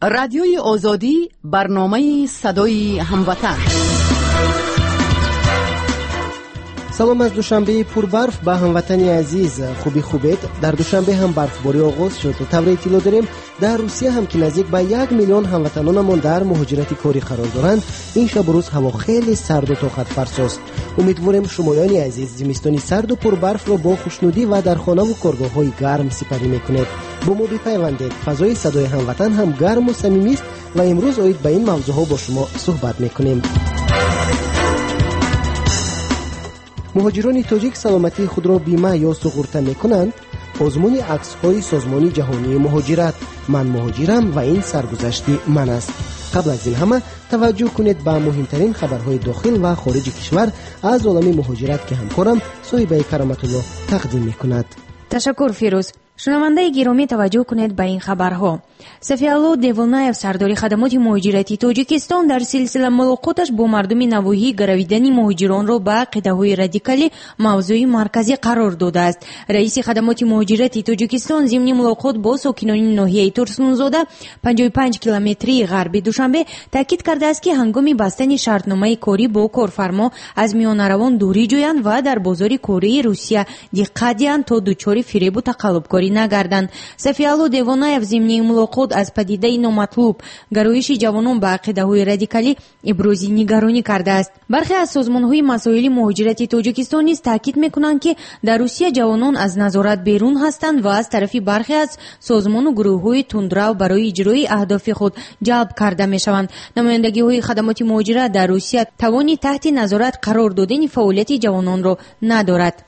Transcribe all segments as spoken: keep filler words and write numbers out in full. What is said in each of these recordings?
رادیوی آزادی، برنامه صدای هموطن. سلام از دوشنبه پربرف به هموطنی عزیز. خوبی خوبید؟ در دوشنبه هم برفباری آغاز شد و طور اطلاع داریم در روسیه هم که نزدیک به یک میلیون هموطنانمان در مهاجرت کاری قرار دارند، این شب و روز هوا خیلی سرد و طاقت فرساست. امیدواریم شمایان عزیز زمستانی سرد و پربرف را با خوشنودی و در خانه و کارگاه‌های گرم سپری میکنید. با ما بپیوندید. فضای صدای هموطن هم گرم و صمیمی است و امروز اوید به این موضوعها با شما صحبت میکنیم. مهاجران تاجیک سلامتی خود را بیمه یا سغورته میکنند. آزمون عکس‌های سازمان جهانی مهاجرت، من مهاجرم و این سرگذشت من است. قبل از این همه توجه کنید به مهمترین خبرهای داخل و خارج کشور از عالم مهاجرت که همکارم صاحبه کرامت الله تقدیم میکند. تشکر فیروز. شنونده گرامی توجه کنید به این خبرها. صفی‌الله دیولنایف سرداری خدمات مهاجرتی تاجیکستان در سلسله ملاقاتش با مردم نواحی گرویدن مهاجران را به عقیده‌های رادیکالی موضوع مرکزی قرار داده است. رئیس خدمات مهاجرتی تاجیکستان ضمن ملاقات با ساکنان ناحیه ترسمونزاده پنجاه و پنج کیلومتری غربی دوشنبه تاکید کرده است که هنگام بستن شرطنامه کاری با کارفرما از میانروان دوری جویند و در بازار کاری روسیه دقت دهند تا دچار فریب و تقلبکاری نگردند. صفی‌الله دیولنایف ضمن ملاقات از پدیده نامطلوب گرایش جوانان به عقیده‌های رادیکالی ابراز نگرانی کرده است. برخی از سازمان‌های مسائل مهاجرتی تاجیکستان نیز تاکید می‌کنند که در روسیه جوانان از نظارت بیرون هستند و از طرف برخی از سازمان و گروه‌های تندرو برای اجرای اهداف خود جلب کرده می‌شوند. نمایندگی‌های خدمات مهاجرت در روسیه توانی تحت نظارت قرار دادن فعالیت جوانان را ندارد.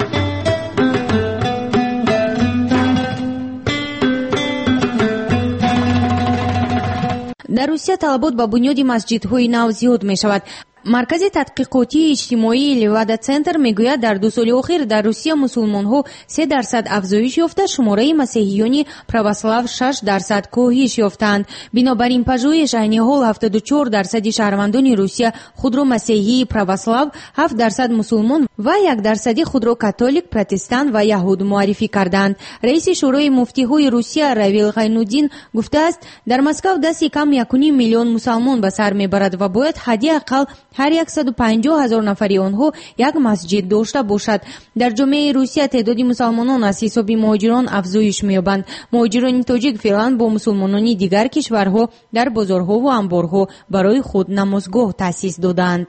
در روسیه طلبات با بنیاد مسجدهای نو زیاد می شود. مرکز تحقیقاتی اجتماعی لیوادا سنتر میگوید در دو سال اخیر در روسیه مسلمان‌ها سه درصد افزایش یافته، شماره مسیحیان پرواسلاو شش درصد کاهش یافتند. بنابراین پژوهش عین حال هفتاد و چهار درصد شهروندان روسیه خود را مسیحی پرواسلاو، هفت درصد مسلمان و یک درصد خود را کاتولیک، پروتستان و یهود معرفی کردند. رئیس شورای مفتی‌های روسیه راویل غینودین گفته است در مسکو دست کم یک و نیم میلیون مسلمان به سر میبرد و باید حداقل هر صد و پنجاه هزار نفری آنها یک مسجد داشته باشد. در جامعه روسیه تعداد مسلمانان از حساب مهاجران افزایش می‌یابند. مهاجران تاجیک فعلا با مسلمانان دیگر کشورها در بازارها و انبارها برای خود نمازگاه تأسیس دادند.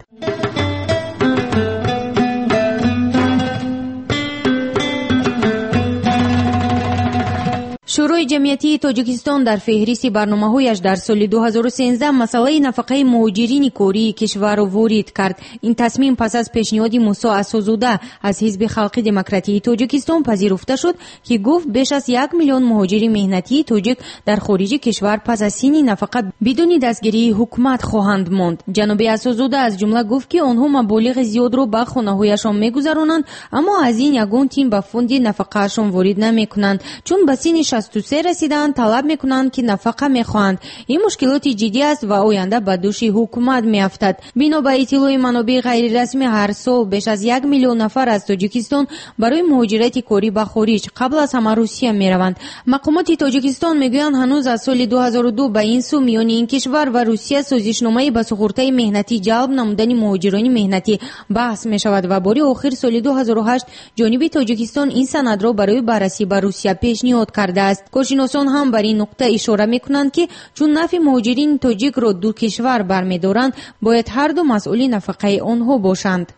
شورای جمعیتی تاجیکستان در فهرست برنامه‌هایش در سال دو هزار و سیزده مسئله نفقه مهاجرین کاری کشور را وارد کرد. این تصمیم پس از پیشنهاد موسی اساس‌زاده از حزب خلق دموکراتی تاجیکستان پذیرفته شد که گفت بیش از یک میلیون مهاجر مهنتی تاجیک در خارج کشور پس از سین نفقه بدون دستگیری حکومت خواهند ماند. جناب اساس‌زاده از جمله گفت که آنها مبالغ زیاد را به خانه‌هایشان می‌گذرانند، اما از این یگان تیم به فوند نفقه‌شان وارد نمی‌کنند. چون به سین شصت و سه رسیدن طلب میکنند که نفقه میخواهند. این مشکلات جدی است و آینده به دوش حکومت میافتد. بنا به اطلاع منابع غیر رسمی هر سال بیش از یک میلیون نفر از تاجیکستان برای مهاجرت کاری به خارج قبل از همه روسیه میروند. مقامات تاجیکستان میگویند هنوز از سال دو هزار و دو به این سو میان این کشور و روسیه سازشنامه به سغورته مهنتی جلب نمودن مهاجران مهنتی بحث میشود و بار آخر سال دو هزار و هشت جانب تاجیکستان این سند را برای بررسی به روسیه پیشنهاد کرده است. کارشناسان هم بر این نقطه اشاره میکنند که چون نفع مهاجرین تاجیک را دو کشور برمیدارند باید هر دو مسئول نفقه آنها باشند.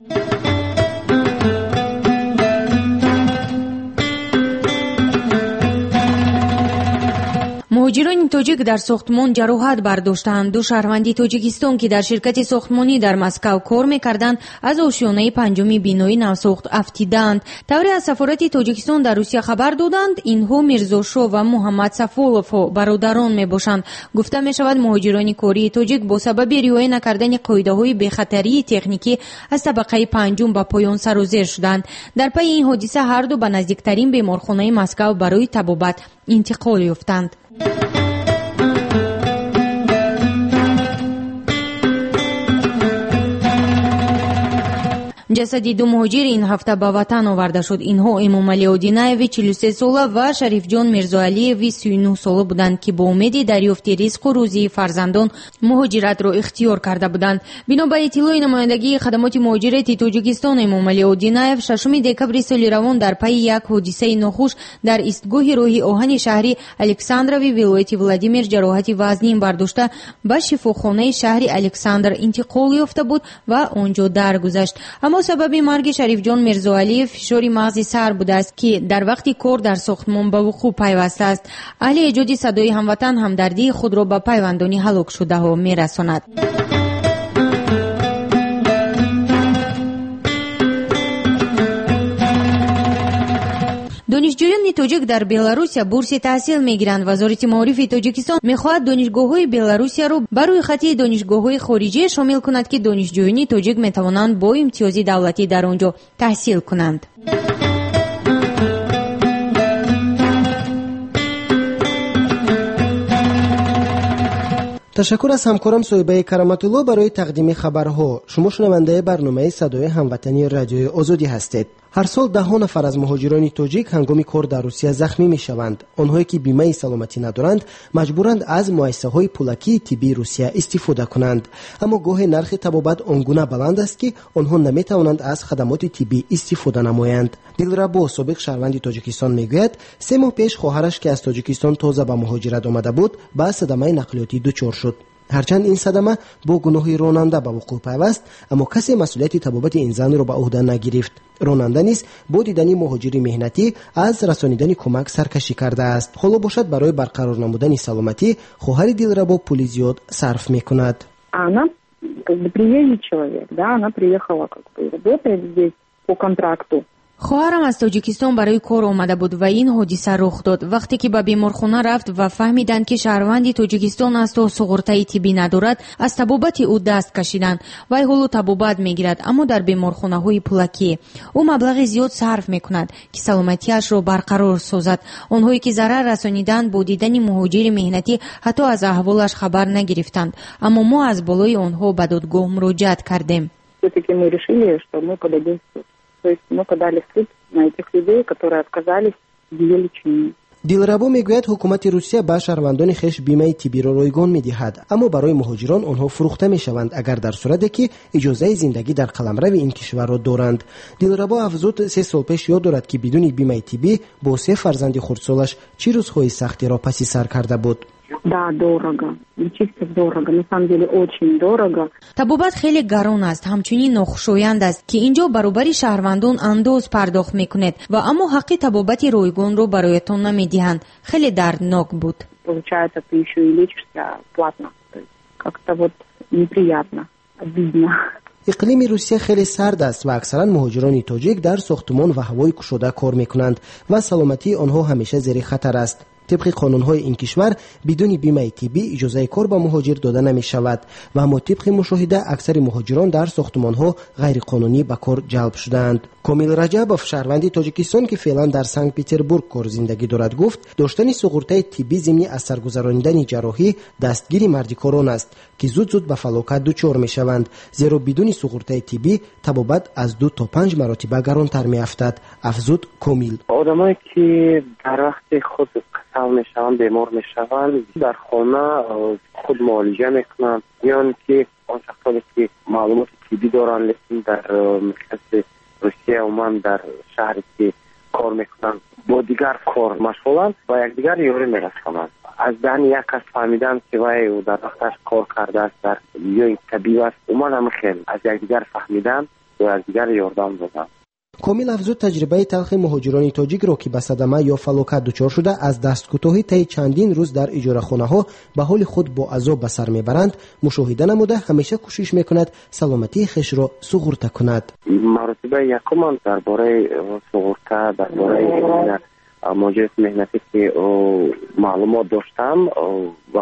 مهاجران تاجیک در ساختمان جراحت برداشتند. دو شهروندی تاجیکستان که در شرکت ساختمانی در مسکو کار میکردند از آشیانه پنجم بینای نوساخت افتیدند. طوری از سفارت تاجیکستان در روسیه خبر دادند اینها میرزاشاه و محمد سفولوف برادران میباشند. گفته میشود مهاجران کاری تاجیک با سبب رعایت نکردن قاعده‌های بی‌خطری تکنیکی از طبقه پنجم به پایان سر و زیر شدند. در پی این حادثه هر دو به نزدیکترین بیمارخانه مسکو برای طبابت انتقال یافتند. ششصد و دو مهاجر این هفته به وطن آورده شد. اینها امامعلی اودینایوی چهل و سه ساله و شریف جان میرزاعلیوی سی و نه ساله بودند که با امید دریافت رزق و روزی فرزندان مهاجرت را اختیار کرده بودند. بنا به اطلاع نمایندگی خدمات مهاجرت تاجیکستان، امامعلی اودینایو ششم دکبر سال روان در پی یک حادثه ناخوش در ایستگاه راهی آهن شهری الکساندروی ولایت ولادیمیر جراحت وزنی برداشته به شفاخانه شهر الکساندر انتقال یافته بود و آنجا درگذشت. اما سبب مرگ شریف جان میرزاعلی فشار مغز سر بوده است که در وقت کار در ساختمان به وقوع پیوسته است. اهل ایجاد صدای هموطن همدردی خود را به پیوندانی هلاک شده ها میرساند. دانشجویان تاجیک در بلاروس بورس تحصیل میگیرند. وزارت معارف تاجیکستان میخواهد دانشگاه‌های بلاروس را برای خط دانشگاه‌های خارجی شامل کند که دانشجویان تاجیک میتوانند با امتیاز دولتی در آنجا تحصیل کنند. تشکر از همکارم صهیبه کرامت الله برای تقدیم خبرها. شما شنونده برنامه صدای هموطنی رادیوی آزادی هستید. هر سال ده ها نفر از مهاجران تاجیک هنگام کار در روسیه زخمی می شوند. آنهایی که بیمه سلامتی ندارند مجبورند از مؤسسه های پولکی طبی روسیه استفاده کنند. اما گاه نرخ طبابت آنگونه بلند است که آنها نمی توانند از خدمات طبی استفاده نمایند. دلربا سابق شهروند تاجیکستان میگوید سه ماه پیش خواهرش که از تاجیکستان تازه به مهاجرت آمده بود با صدمه نقلیاتی دچار شد. هرچند این صدمه با گناه راننده به وقوع پیوست، اما کسی مسئولیت طبابت این زن را به عهده نگرفت. راننده نیز با دیدن مهاجر مهنتی از رسانیدن کمک سرکشی کرده است. حالا باشد برای برقرار نمودن سلامتی خواهر دلربا پول زیاد صرف میکند. Она как бы приезжий человек, да, она приехала как бы работает здесь по контракту. خواهرم از تاجیکستان برای کار آمده بود و این حادثه رخ داد. وقتی که به بیمارخانه رفت و فهمیدند که شهروند تاجیکستان است و سوغورته طبی ندارد، از طبابت او دست کشیدند. وی حالا طبابت میگیرد، اما در بیمارخانه های پولکی. او مبلغ زیاد صرف میکند که سلامتیش را برقرار سازد. آنهایی که ضرر رسانیدند با دیدن مهاجر مهنتی حتی از احوالش خبر نگرفتند، اما ما از بالای آنها به دادگاه مراجعت کردیم. То есть мы подали в суд на этих людей, которые отказались в ее лечении. دلربا میگوید حکومت روسیه به شهروندان خیش بیمه طبی را رایگان میدهد، اما برای مهاجران آنها فروخته میشوند اگر در صورتی که اجازه زندگی در قلمرو این کشور را دارند. دلربا افزود سه سال پیش یاد دارد که بدون بیمه طبی با سه فرزند خردسالش چه روزهای سختی را پس سر کرده بود. Да, дорого. Чисто дорого. На самом деле очень дорого. طبابت خیلی گران است، همچنین ناخوشایند است که اینجا برابر شهروندان انداز پرداخت میکنید و اما حق طبابت رایگان رو برایتان نمیدهند. خیلی دردناک بود. Получается, ты еще и лечишься платно. То есть как-то вот неприятно, обидно. اقلیم روسیه خیلی سرد است و اکثرا مهاجران تاجیک در ساختمان و هوای گشوده کار میکنند و سلامتی آنها همیشه زیر خطر است. طبق قانون‌های این کشور بدون بیمه طبی اجازه کار به مهاجر داده نمی شود و اما طبق مشاهده اکثر مهاجران در ساختمان‌ها غیر قانونی به کار جلب شدند. کامیل رجبوف شهروند تاجیکستان که فعلا در سنت پترزبورگ کار زندگی دارد گفت داشتن سوغورته طبی ضمن از سرگذراندن جراحی دستگیری مردکاران است که زود زود به فلاکت دچار میشوند، زیرا بدون سوغورته طبی طبابت از دو تا پنج مرتبه گرانتر میافتد. افزود کامیل. آدمایی که در وقت خود قسم میشوند بیمار میشوند در خانه خود معالجه میکنند، یعنی که آن شخصانی که معلومات طبی دارن لیکن در مملکت روسیه و من در شهری که کار میکنن با دیگر کار مشغولند و یکدیگر یاری میرسانند. از دهن یک کس فهمیدن که وی در وقتش کار کرده است در یا طبیب است، اومان هم خیلی از یکدیگر فهمیدن و از دیگر یاردم دادن. کامیل افزود تجربه تلخ مهاجران تاجیک را که به صدمه یا فلاکت دچار شده از دست کوتاهی طی چندین روز در اجاره خانه ها به حال خود با عذاب به سر میبرند مشاهده نموده همیشه کوشش میکند سلامتی خیش را سوغورته کند. مرتبه یکم درباره سوغورته درباره مهاجرت مهنتی که معلومات داشتم وقتی که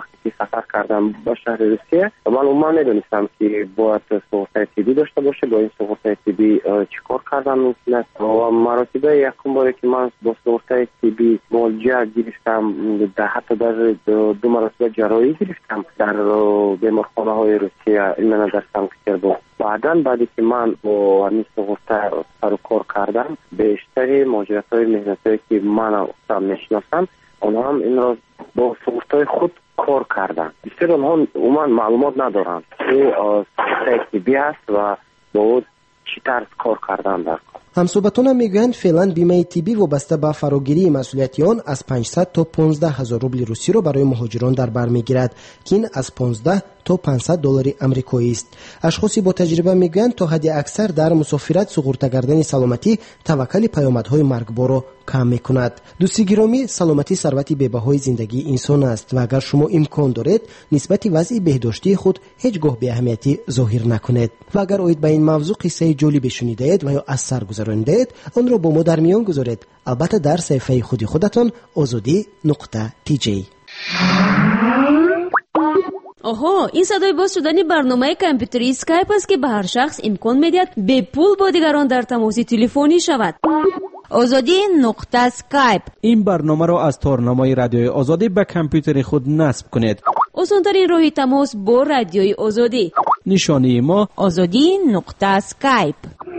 سفر کردم به شهر روسیه. من عموما نمیدونستم که باید سقوط‌های طبی داشته باشه. با این سقوط‌های طبی چیکار کردم میتونه و مراتب یکم باره که من با سقوط‌های طبی معالجه گرفتم، در حتی در دو مرتبه جراحی گرفتم در بیمارخانه‌های روسیه. این من در سنت پترزبورگ. بعداً بعدی که من با همین سقوط‌ها سر و کار کردم، بیشتر مهاجرت‌های مهنتی که من خودم میشناسم اونها هم این را با سقوط‌های خود کار کردن. بسیار اونها عموما معلومات ندارن که سقوط‌های طبی است و با او چی طرز کار کردن در کار. همصحبتانم میگویند فعلا بیمه طبی وابسته به فراگیری مسئولیت آن از پانصد تا پانزده هزار روبل روسی را برای مهاجران در بر میگیرد که این از پانزده تا پانصد دلار آمریکایی است. اشخاصی با تجربه میگویند تا حد اکثر در مسافرت سقوط کردن سلامتی توکل پیامدهای مرگبار را کم میکند. دوستی گرامی، سلامتی ثروت بی‌بهای زندگی انسان است و اگر شما امکان دارید نسبت وضع بهداشتی خود هیچگاه بی اهمیتی ظاهر نکنید و اگر اوید به این موضوع قصه جالبی شنیدید و یا از سر گذراندید آن را با ما در میان گذارید، البته در صفحه خودی خودتان آزادی نقطه تی جی. آها، این صدای باز شدن برنامه کامپیوتری اسکایپ است که به هر شخص امکان میدهد به پول با دیگران در تماس تلفنی شود. آزادی نقطه اسکایپ. این برنامه را از تارنمای رادیوی آزادی به کامپیوتر خود نصب کنید. آسان‌ترین راه تماس با رادیوی آزادی. نشانی ما آزادی نقطه اسکایپ.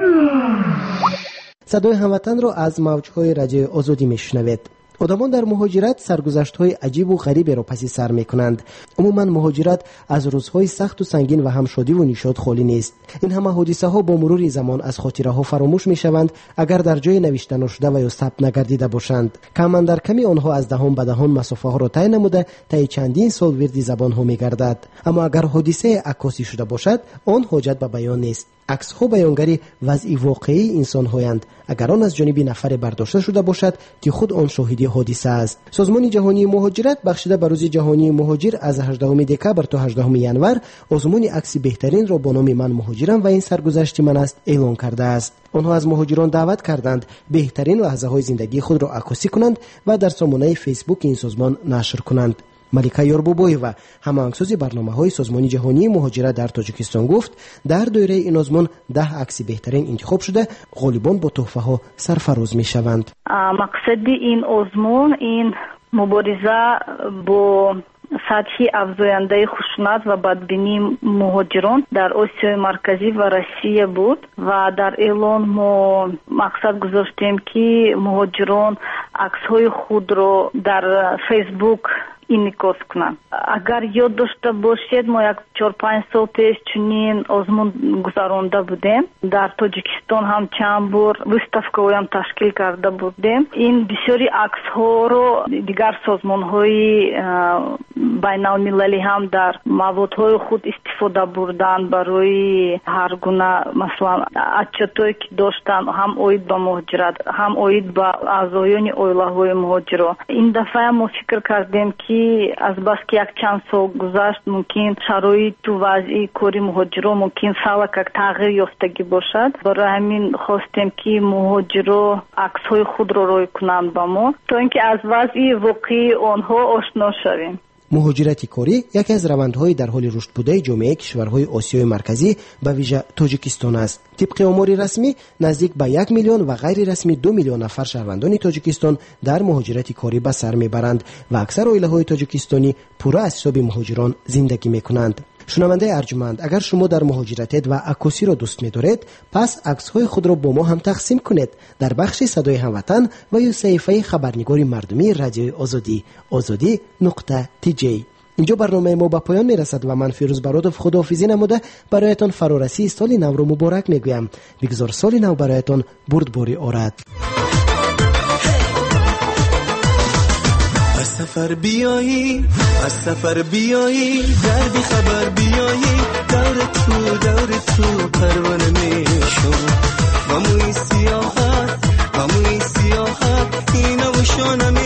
صدای هموطن را از موجهای رادیوی آزادی میشنوید. آدمان در مهاجرت سرگذشت‌های عجیب و غریبی را پس سر می‌کنند. عموماً مهاجرت از روزهای سخت و سنگین و همشادی و نشاط خالی نیست. این همه حادثه‌ها با مرور زمان از خاطره‌ها فراموش می‌شوند اگر در جای نوشته نشده و یا ثبت نگردیده باشند. کم اندر کمی آنها از دهان به دهان مسافه‌ها را طی نموده طی چندین سال ورد زبان‌ها می‌گردد. اما اگر حادثه عکاسی شده باشد آن حاجت به بیان نیست. عکس‌ها بیانگری وضع واقعی انسان‌هایند اگر آن از جانب نفر برداشته شده باشد که خود آن شاهدی حادثه است. سازمان جهانی مهاجرت بخشیده به روز جهانی مهاجر از هجدهم دکبر تا هجدهم ینور آزمون عکس بهترین را با نام من مهاجرم و این سرگذشت من است اعلان کرده است. آنها از مهاجران دعوت کردند بهترین لحظه‌های زندگی خود را عکاسی کنند و در سامانه فیسبوک این سازمان نشر کنند. ملیکا یاربوبویوا هماهنگساز برنامه‌های سازمان جهانی مهاجرت در تاجیکستان گفت در دایره این آزمون ده عکس بهترین انتخاب شده غالبان با تحفه‌ها سرفراز می‌شوند. مقصد این آزمون این مبارزه با سطحی افزاینده خشونت و بدبینی مهاجران در آسیای مرکزی و روسیه بود و در اعلان ما مقصد گذاشتیم که مهاجران عکس‌های خود را در فیسبوک انعکاس کنند. اگر یاد داشته باشید ما یک چهار پنج سال پیش چنین آزمون گذرانده بودیم. در تاجیکستان هم چند بار ویستافکا هم تشکیل کرده بودیم. این بسیاری عکس ها رو دیگر سازمان های بین المللی هم در موادهای خود استفاده بردن برای هر گونه مثلا اچتایی که داشتن هم اوید به مهاجرت هم اوید به اعضایان عائله های مهاجران. این دفعه ما فکر کردیم که از بس که یک چند سال گذشت ممکن شرایط تو وضعی کاری مهاجران ممکن سالک تغییر یافتگی باشد. برای همین خواستیم که مهاجران عکس‌های خود را روی کنند با ما تا اینکه از وضعی واقعی آنها آشنا شویم. مهاجرت کاری یکی از روندهای در حال رشد بوده جامعه کشورهای آسیای مرکزی به ویژه تاجیکستان است. طبق آمار رسمی نزدیک به یک میلیون و غیر رسمی دو میلیون نفر شهروندان تاجیکستان در مهاجرت کاری به سر میبرند و اکثر عائله‌های تاجیکستانی پورا از حساب مهاجران زندگی میکنند. شنونده ارجمند، اگر شما در مهاجرتید و عکاسی را دوست می‌دارید پس عکس‌های خود را با ما هم تقسیم کنید در بخش صدای هموطن و یا صفحه خبرنگار مردمی رادیوی آزادی آزادی نقطه تی جی. اینجا برنامه ما به پایان میرسد و من فیروز برادوف خداحافظی نموده برایتان فرارسی سال نو را مبارک میگویم. بگذار سال نو برایتان بردباری آرد. از سفر بیایی از سفر بیایی در بی خبر بیایی دور تو دور تو پروانه میشم و موی سیاحت و موی سیاحت اینا و شانم